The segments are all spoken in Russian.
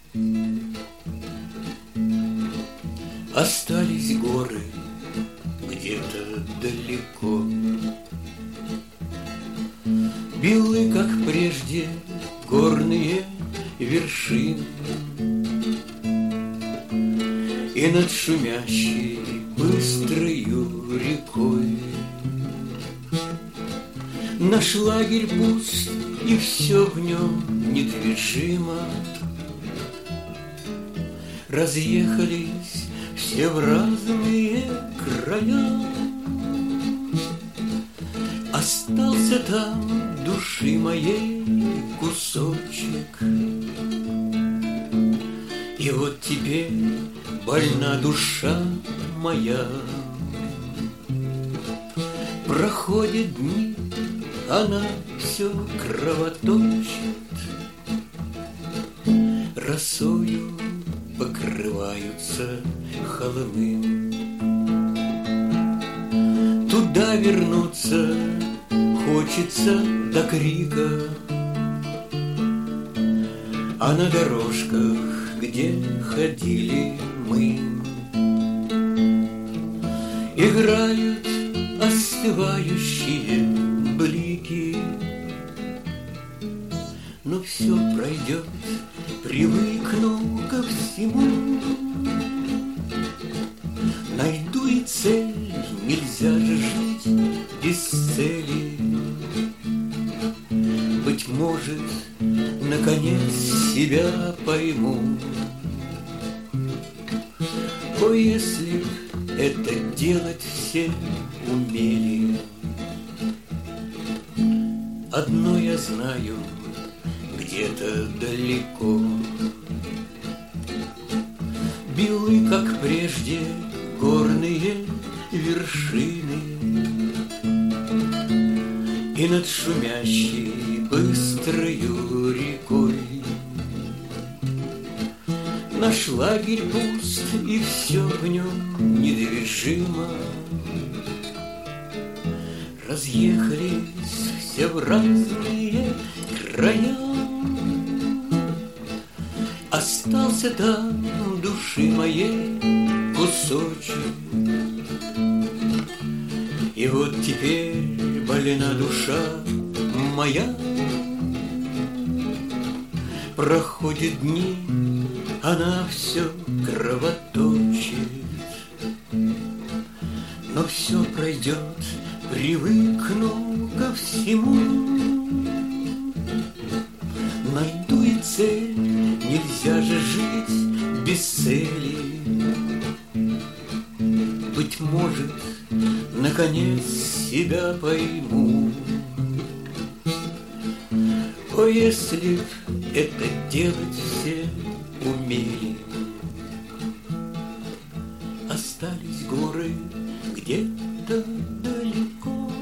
Остались горы где-то далеко, белы, как прежде, горные вершины, и над шумящей быстрою рекой наш лагерь пуст, и все в нем недвижимо. Разъехались все в разные края, остался там души моей кусочек. И вот теперь больна душа моя. Проходят дни, она все кровоточит, росою покрываются холмы. Туда вернуться хочется до крика, а на дорожках, где ходили мы, играют остывающие блики. Но все пройдет, привыкну ко всему. Найду и цель, нельзя же жить без цели. Быть может, наконец себя пойму. О, если б это делать все умели. Одно я знаю, где-то далеко белы, как прежде, горные вершины, и над шумящей быстрою рекой наш лагерь пуст, и все в нем недвижимо. Разъехались все в разные края, остался там души моей кусочек. И вот теперь больна душа моя. Проходят дни, она все кровоточит, но все пройдет, привыкну ко всему. Найду и цель, нельзя же жить без цели. Быть может, наконец себя пойму. О, если б это делать все умели. Остались горы где-то далеко,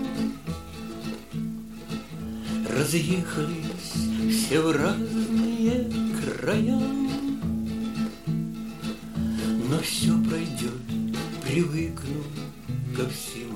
разъехались все в разные края, но все пройдет, привыкну ко всему.